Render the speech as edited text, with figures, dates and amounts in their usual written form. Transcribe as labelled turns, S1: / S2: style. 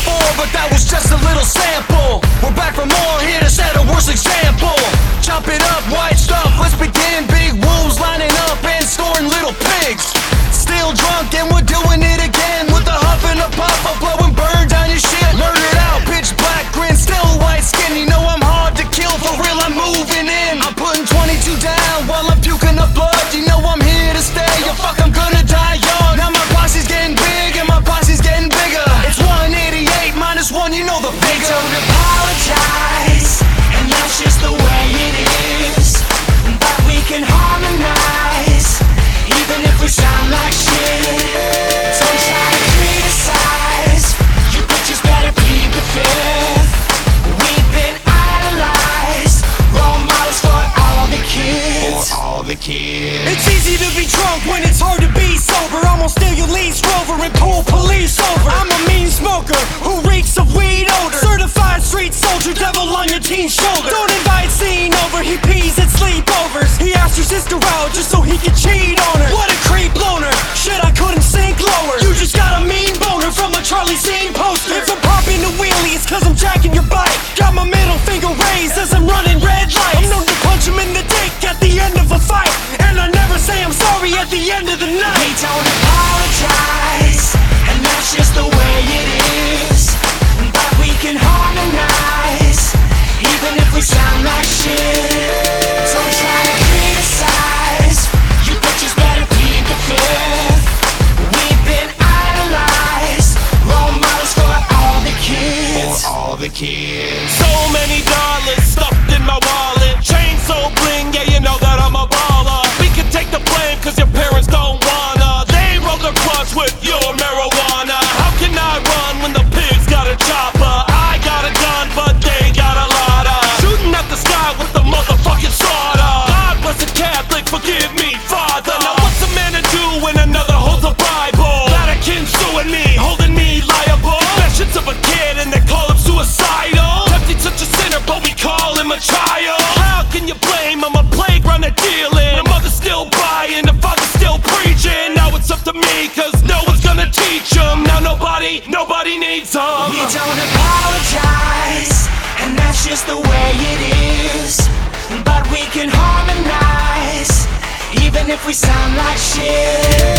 S1: before, but that was just a little sample. We're back for more, here to set a worse example. Chop it up, white stuff, let's begin. Big wolves lining up and snoring little pigs. Still drunk and we're doing it again. With a huff and a puff, I'll blow and burn down your shit. Murdered out, pitch black grin, still white skin. You know I'm hard to kill, for real I'm moving in. I'm putting 22 down while I'm puking up blood. You know I'm here to stay, yo fuck I'm gonna die young. Now my posse's getting big and my posse's getting bigger. It's 188 minus 1, you know the figure.
S2: Don't apologize, and that's just the way it is. But we can harmonize, even if we sound like shit. Don't try to criticize, you bitches better plead the fifth. We've been idolized, role models for all the kids.
S1: It's easy to be drunk when it's hard to be sober. I'm gonna steal your Leaf Rover and pull police over. I'm a mean smoker who reeks of weed odor. Certified street soldier, devil on your teen's shoulder. Don't invite scene over, he pees at sleepovers. He asked your sister out just so he could cheat on her. What a creep loner, shit I couldn't sink lower. You just got a mean boner from a Charlie Scene poster. If I'm popping the wheelie, it's cause I'm jacking your bike. Got my middle finger raised as I'm running red lights. I'm known to punch him in the dick at the end of a fight, and I never say I'm sorry at the end of the night.
S2: We don't apologize, and that's just the way it is. But we can harmonize, even if we sound like shit. Don't try to criticize, you bitches better plead the fifth. We've been idolized, role models for all the kids.
S3: So many dollars stuffed in my wallet, chain so bling, yeah you know that I'm a baller. We can take the blame cause your parents don't wanna. They roll their blunts with your marijuana. How can I run when the pigs got a chopper? I got a gun but they got a lotta. Shooting at the sky with the motherfucking slaughter. God bless the Catholic, forgive me, Father. Now what's a man to do when another holds a Bible? Vatican suing me, holding me liable. Confessions of a kid and they call him suicidal. Tempting such a sinner but we call him a child. How can you blame him? A playground of dealing. The mother's still buying, the father's still preaching. Now it's up to me cause no one's gonna teach him. Now nobody needs him.
S2: We don't apologize, and that's just the way it is. But we can harmonize, even if we sound like shit.